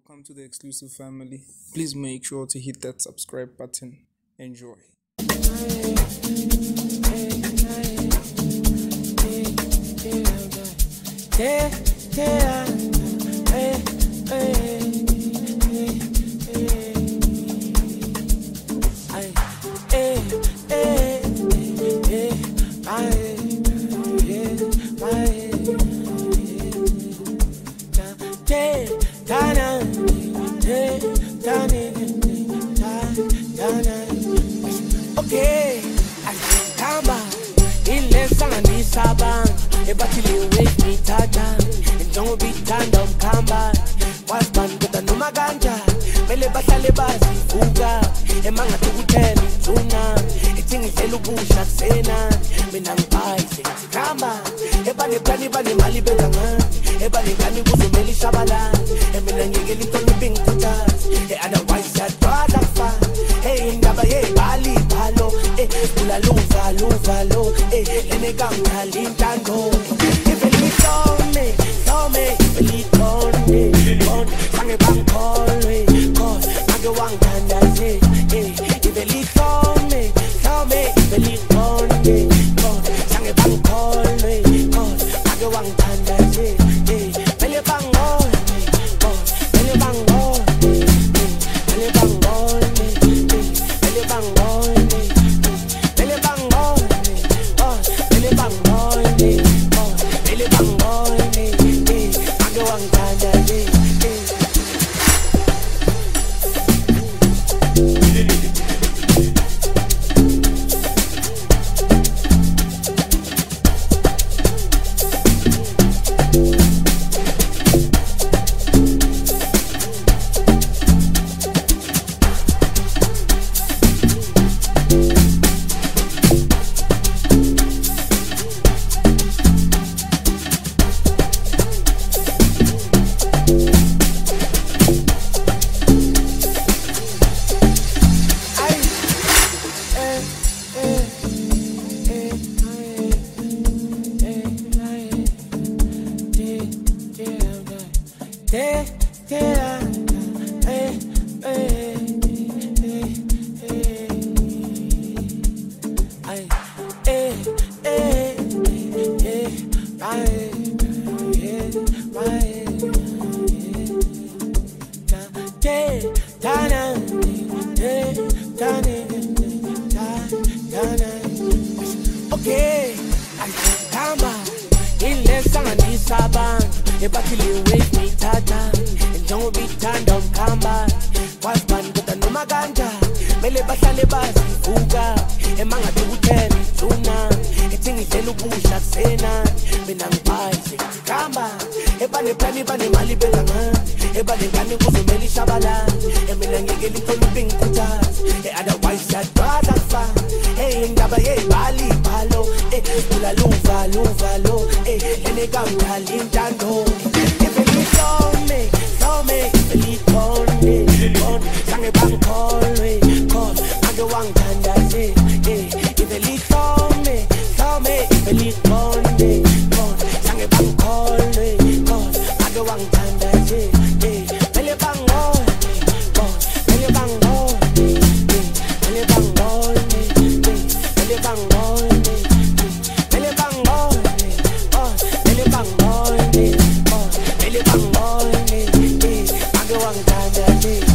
welcome to the exclusive family. Please make sure to hit that subscribe button. Enjoy. Okay, Kamba, ilesanga sabang, ebatili wake me tada, and don't be turned on Kamba. Was ban kuta no maganja, mele basale basi fuga, emanga tukuteni tuna, etingi felu busha sena, minang pai se Kamba, ebani bani mali bedanga, ebani gani buzu meli shabala, eminang yegeli toni binkutas, e otherwise ya dwada fa, hey ndaba hey bali balo, ula luva lo, lene ganga lintando, ifeli tome, ifeli tone, sange bang kolwe, cause mage wang tanda se, ifeli tome, ifeli tone, sange bang kolwe, cause mage wang tanda se, pele bang olwe, pele bang olwe, pele bang olwe, pele bang olwe, pele bang olwe, pele bang olwe, pele bang olwe, mage wang tanda se. Okay, Kamba, ilesanga ni sabang, ebatili wake me tata, and don't be turned on Kamba. Was ban kuta no maganja, mele basale basi fuga, emanga tukuteni tuna, etingi felu busha sena, minang pai se Kamba, bani mali bedanga, ebane gani buzu meli shabala, eminang yegeli tonu binkutas, otherwise ya dwada fa, ndaba ye bali balo, ula luva lo, lene ganga lintando, ifeli tome, ifeli tone, sange bang kolwe, cause mage wang tanda se, ifeli tome, ifeli tone, sange bang kolwe, cause mage wang tanda se, pele bang olwe, pele bang olwe, pele bang olwe, pele bang olwe, pele bang olwe, pele bang olwe, pele bang olwe, mage wang tanda se.